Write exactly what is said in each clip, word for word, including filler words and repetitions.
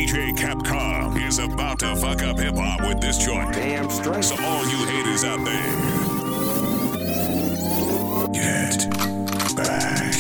J Capcom is about to fuck up hip-hop with this joint. Damn straight. So all you haters out there, get back.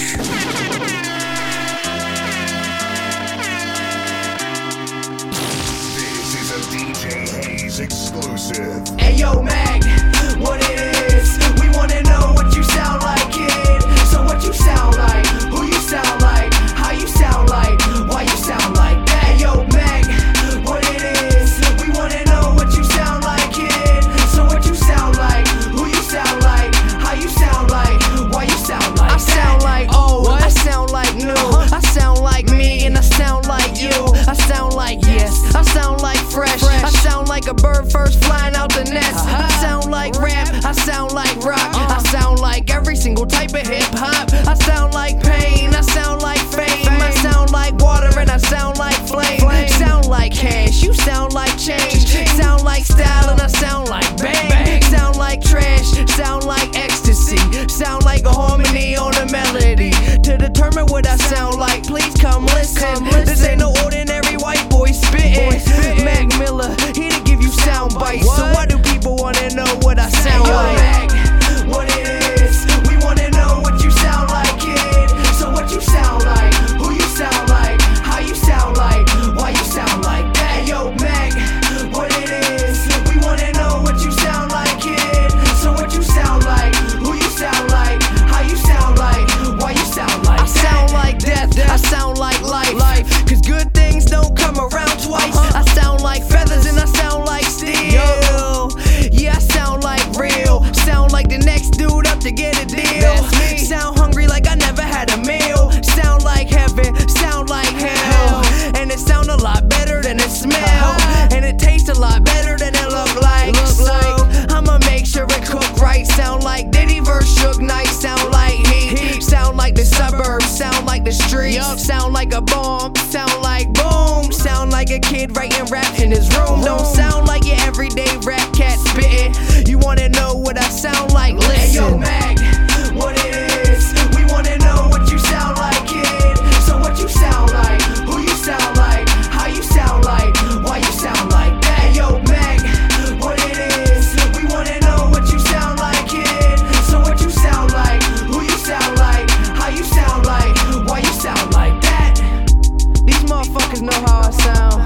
This is a D J Hayes exclusive. Hey yo, Mag, what it is? We wanna know what you sound like, kid. So what you sound like? Who you sound like? How you sound like? Why you sound like that? Hey yo, Mag, what it is? We wanna know what you sound like, kid. So what you sound like? Who you sound like? How you sound like? Why you sound like that? I sound like old, what? I sound like new. Uh-huh. I sound like me and I sound like you. I sound like yes, I sound like fresh. fresh. I sound like a bird first flying out the nest. Uh-huh. I sound like rap, I sound like rock. Uh-huh. I sound like every single type of hip hop. I sound like pain, I sound like fame. fame. I sound like water and I sound like flame. flame. Sound like cash, you sound like change. Sound like style and I sound like bang. bang. Sound like trash, sound like ecstasy. Sound like a harmony on a melody. To determine what I sound like, please come listen. Come listen. This ain't no ordinary white boy spittin'. Mac Miller, here to give you sound bites. What? So why do people wanna know what I sound Yo, like? Mac, what it is? We wanna know what you sound like, kid. So what you sound like? Who you sound like? How you sound like? Why you sound like that? Yo, Mac, what it is? We wanna know what you sound like, kid. So what you sound like? Who you sound like? How you sound like? Why you sound like I that? sound like death, I sound like life. life. Cause good things don't come around twice. Uh-huh. I sound like feathers and I sound like steel. Yo. Yeah, I sound like real. Sound like the next dude up to get a deal. Sound hungry like I never had a meal. Sound like heaven, sound like hell. And it sound a lot better than it smell. Uh-huh. And it tastes a lot better than it look like. Look so like. I'ma make sure it cook right. Sound like Diddy verse Suge Knight. Sound like heat. heat. Sound like the suburbs. Sound like the streets. Yep. Sound like a bomb. Sound like boom. Sound like a kid writing rap in his room. Don't sound like your everyday rap cat spittin'. You wanna know what I sound like? Listen. Hey yo, Mag, what it is? We wanna know what you sound like, kid. So what you sound like? Who you sound like? How you sound like? Why you sound like that? Hey yo, Mag, what it is? We wanna know what you sound like, kid. So what you sound like? Who you sound like? How you sound like? Why you sound like that? These motherfuckers know how I sound.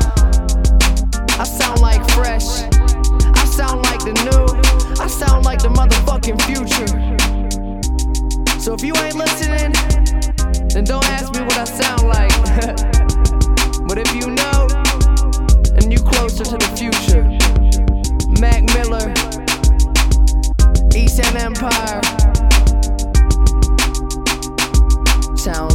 I sound like fresh. I sound like the new. I sound like the motherfucking future. So if you ain't listening, then don't ask me what I sound like. But if you know, then you closer to the future. Mac Miller, East End Empire. Sound